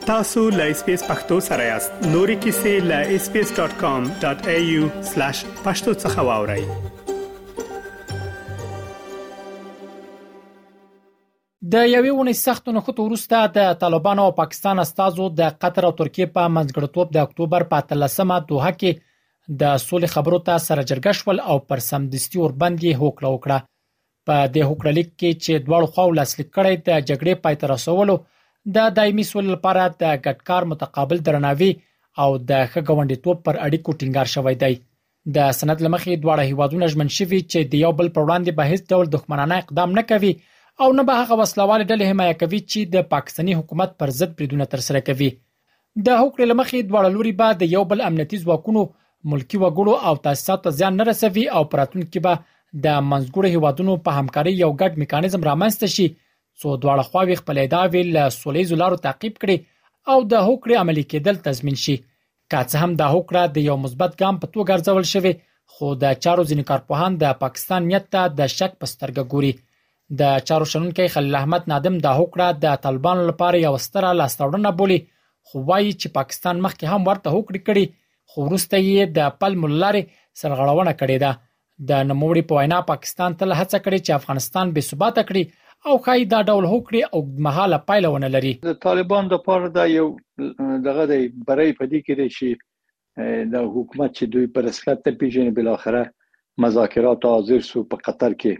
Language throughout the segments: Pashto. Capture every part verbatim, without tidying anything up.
tasu.lspace.pakhtosarayast nori kisi.lspace.com.au slash pashto tsakhawaurai. د یوې ونې سختو نښتو وروسته د طالبانو او پاکستان استازو د قطر او ترکیه په منځګړیتوب د اکتوبر په اتلسمه دوحه کې د سولې خبرو ته سره جرګه شول او پر سمدستي ورباندې هوکړه وکړه. په دې هوکړه لیک کې چې دواړو خواو لاسلیک کړي د جګړې پای ته رسولو د دایمي سولې لپاره د ګډکار متقابل درناوي او د ښه ګاونډیتوب پر اړیکو ټینګار شوی دی. د سند لمخې دواړه هیوادونه ژمن شوي چې د یو بل پر وړاندې به هیڅ ډول دښمنانه اقدام نه کوي او نه به هغه وسلوال ډلې حمایه کوي چې د پاکستاني حکومت پر ضد بریدونه ترسره کوي. د هوکړې لمخې دواړه لوري به د یو بل امنیتي ځواکونو ملکی وګړو او تاسیساتو ځان نه رسوي او پراتونکو به د منځګړو هیوادونو په همکاري یو ګډ میکانیزم رامنځته شي څو دواړه خواوې خپل ادعاوې له سولهییزو لارو تعقیب کړي او د هوکړې عملي کېدل تضمین شي. که څه هم د هوکړه د یو مثبت ګام په توګه ارزول شوی خو د چارو ځینې کارپوهان د پاکستان نیت ته د شک په سترګه ګوري. د چارو شنونکي خلیل احمد نادم د هوکړه د طالبانو لپاره یو ستره لاسته بولي خو وایي چې پاکستان مخکې هم ورته هوکړه کړي خو وروسته یې د پل ملاري سرغړونه کړې ده. د نوموړي په وینا پاکستان تل هڅه کړې چې افغانستان بې ثباته کړي او خای دا ډول هوکړه او مهاله پایله ونه لري. د طالبان د پاره دا یو دغه دی برای پدې کې شي د حکومت چې دوی پر رسمیت ته پیژني بل اخره مذاکرات حاضر سو په قطر کې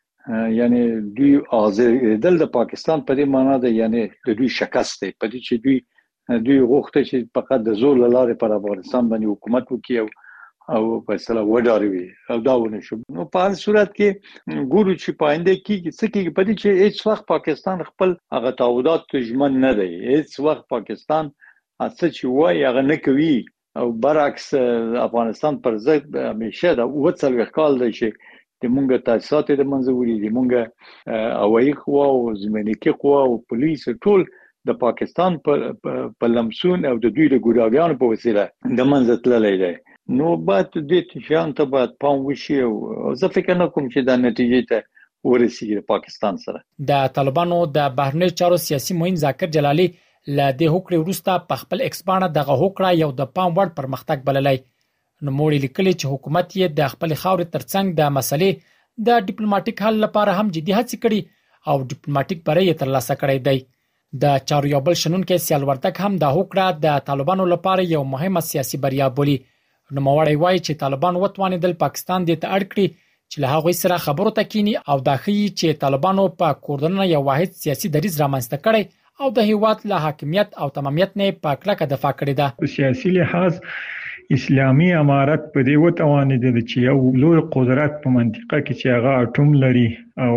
یعنی دوی حاضر دل د پاکستان په دې معنی ده یعنی د دوی شکست دی په دې چې دوی دوی غوښته چې فقط د زور لاره پر افغانستان باندې حکومت وکړي او فیصله وډاروي او دا ونه شو. نو په هر صورت کې ګورو چې پاینده کې څه کې په دې چې هیڅ وخت پاکستان خپل هغه تعهدات ژمن نه دی. هیڅ وخت پاکستان اڅ چې وایي هغه نه کوي او برعکس افغانستان پر ضد همیشه دا وڅل وکال دی چې د مونږ تاسیسات د منځوري د مونږ هوایي قوا او زمینی قوا او پولیس ټول د پاکستان په لمسون او د دوی د ګډاګانو په وسیله د منځ تللی دی. نو بعد دې شان ته بعد پام وشي او زه فکر نه کوم چې دا نتیجه ته ورسیږي پاکستان سره. د طالبانو د بهرنی چارو سیاسي مهم ذاکر جلالي ل دې هوکړې وروسته په خپل ایکسپانه دغه هوکړه یو د پام وړ پرمختګ بللی. نو موږ لیکلي چې حکومت یې د خپل خاورې ترڅنګ د مسلې د ډیپلوماټیک حل لپاره هم جدي هڅې کړي او ډیپلوماټیک بری ترلاسه کړی دی. د چارو یو بل شنونکي سیال ورتک هم د هوکړه د طالبانو لپاره یو مهمه سیاسي بریا بولي. نو موړی وایي چې طالبان وتوانیدل پاکستان دې ته اړ کړي چې له هغوی سره خبرو ته کینی او دا ښیي چې طالبانو په کوردنه یو واحد سیاسي دریځ رامنځته کړي او د هیواد له حاکمیت او تمامیت نه په کلکه دفاع کړې ده. سیاسي لحاظ اسلامي امارت په دې وتوانیدل چې یو لوی قدرت په منطقه کې چې هغه اټوم لري او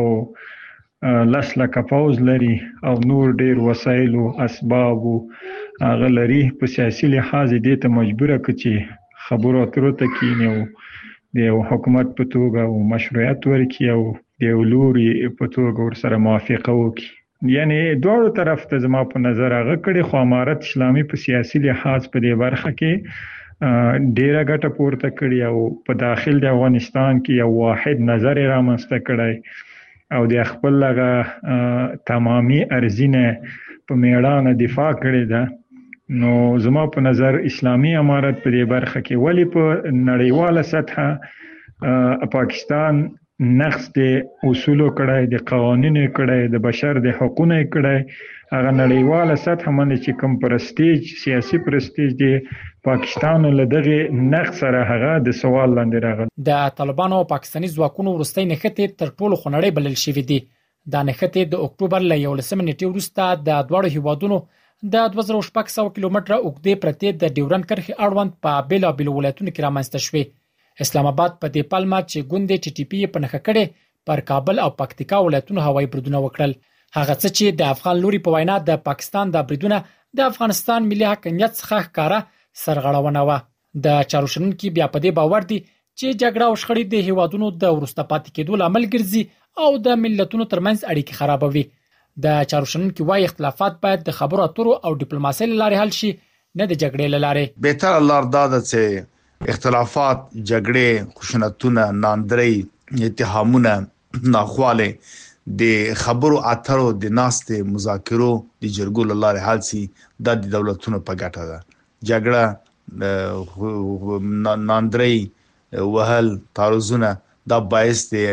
لاس لکه پوز لري او نور ډیر وسایل او اسباب هغه لري په سیاسي لحاظ دې ته مجبور کړي چې خبرو اترو ته کینی او د حکومت په توګه او مشروعیت ورکړي او د لوري په توګه ورسره موافقه وکړي. یعنی دوه طرف ته زما په نظر هغه کړي خو امارت اسلامي په سیاسي لحاظ په دې برخه کې ډیره ګټه پورته کړي او په داخل د افغانستان کې یو واحد نظر رامنځته کړي او د خپل لغه تمامي ارزینه په میړانه دفاع کړي ده. نو زما په نظر اسلامي امارت په دې برخه کې ولی په نړیواله سطحه پاکستان نقض د اصولو کړای د قوانینو کړای د بشر د حقوقو کړای هغه نړیواله سطح باندې چې کوم پرستیج سیاسي پرستیج دی پاکستان له دغه نقض سره هغه د سوال لاندې راغلی. د طالبانو او پاکستاني ځواکونو وروستۍ نښتې تر ټولو خنړې بلل شوې دي. دا نښتې د اکتوبر له یولسمې نیټې وروسته د دواړو هیوادونو د دوه زره شپږ سوه کیلومتره اوږدې پرتې د ډیورند کرښې اړوند په بیلابیلو ولایتونو کې رامنځته شوې. اسلام آباد په دې پلمه چې ګوندې ټي ټي پی په نښه کړې پر کابل او پکتیکا ولایتونو هوایي بریدونه وکړل. هغه څه چې د افغان لوري په وینا د پاکستان د بریدونه د افغانستان ملي حاکمیت څخه ښکارا سرغړونه و. د چارواکي بیا په دې باور دي چې جګړه او شخړې د هیوادونو د ورسته پاتې کېدو لامل ګرځي او د ملتونو ترمنځ اړیکې خرابوي. د چارواکي وايي اختلافات باید د خبرو اترو او ډیپلوماسۍ لارې حل شي نه د جګړې لارې. بهتر لار دا ده چې اختلافات، جګړې، خشونتونه، ناندري، اتهامونه، ناخواله د خبرو اترو د ناستې مذاکرو د جرګو لاره حل سي د دولتونو په ګټه ده. جګړه ناندري وهل تعرضونه دا باعث دی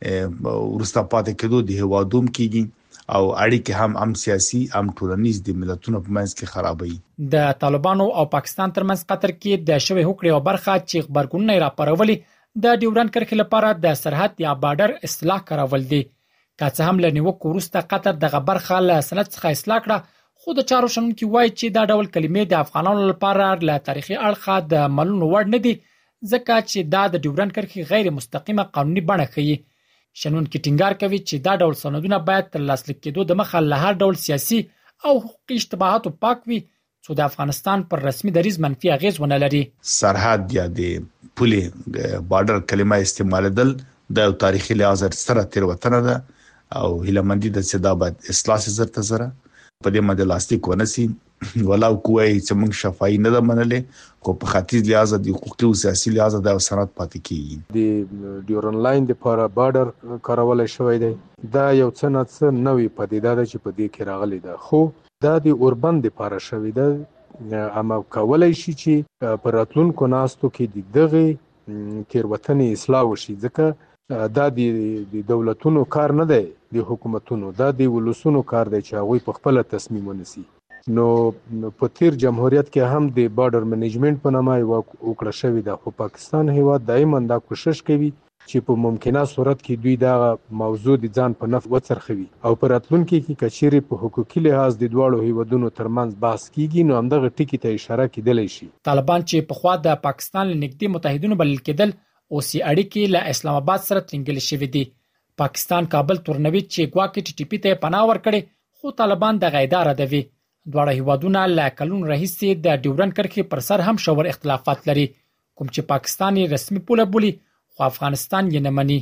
ورسته پاتې کېدو د هوادوم کېږي او اړیکې هم هم سیاسي هم ټولنیز د ملتونو په منځ کې خرابوي. د طالبانو او پاکستان ترمنځ قطر کې د شوی هوکړې او برخه چې خبرګونونه راپارولي د ډیورند کرښې لپاره د سرحد یا بارډر اصلاح کارول دي. که څه هم له نیوکو وروسته قطر دغه برخه له سند څخه اصلاح کړه، خو د چارو شنونکي وایي چې دا ډول کلمې د افغانانو لپاره له تاریخي اړخه د منلو وړ نه دي، ځکه چې دا د ډیورند کرښې غیر مستقیمه قانوني بڼه ښيي. شنونکي ټینګار کوي چې دا ډول سندونه باید تر لاسلیک کېدو د مخه له هر ډول سیاسي او حقوقي اشتباهاتو پاک وي، څو د افغانستان پر رسمي دریځ منفي اغیز ونه لري. سرحد یا د پولې بارډر کلمه استعمالېدل د تاریخي لحاظ سره تیروتنه ده او هیلمندي د صدا باید اصلاح زر ته زره په دې باندې لاستیک ونسي. ولاو کوی چې موږ شفاهي نه ده منلې، خو په ختیځ لحاظ د حقوقي او سیاسي لحاظ د سند پاتې کیږي. د ډیورند لاین د لپاره بارډر کارول شوی دی. دا یو څه نه څه نوې پدیده ده چې په دې کې راغلي ده، خو دا د اوربند لپاره شوی ده. اما کولای شي چې پر راتلونکو ناستو کې د دغه تیروتنې اصلاح وشي، ځکه دا د دولتونو کار نه دی، د حکومتونو، دا د ولسونو کار دی چې هغوی په خپل تصمیم ونیسي. نو په تیر جمهوریت کې هم د بارډر منیجمنت په نامه یو وکړه شوې ده، خو پاکستان هیواد دایما دا کوشش کوي چې په ممکنه صورت کې دوی دا موضوع د ځان په نفع وڅرخوي او په راتلونکي کې کچېرې په حقوقي لحاظ د دواړو هیوادونو ترمنځ بحث کیږي، نو همدغه ټکي ته اشاره کېدلی شي. طالبان چې پخوا د پاکستان له نږدې متحدینو بلل کېدل، اوس یې اړیکې له اسلام آباد سره ترنګلې شوې دي. پاکستان کابل تورنوي چې ګواکې ټي ټي پی ته پناه ورکړي، خو طالبان دغه ادعا ردوي. دواړه هیوادونه له کلونو راهیسې د ډیورند کرښې پر سر هم شور اختلافات لري، کوم چې پاکستان یې رسمي پوله بولي خو افغانستان یې نه مني.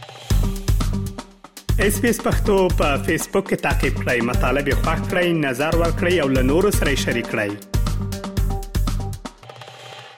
اس پی اس پښتو په فیسبوک کې تعقیب کړئ، مطالب یې خوښ کړئ، نظر ورکړئ او له نورو سره شریک کړئ.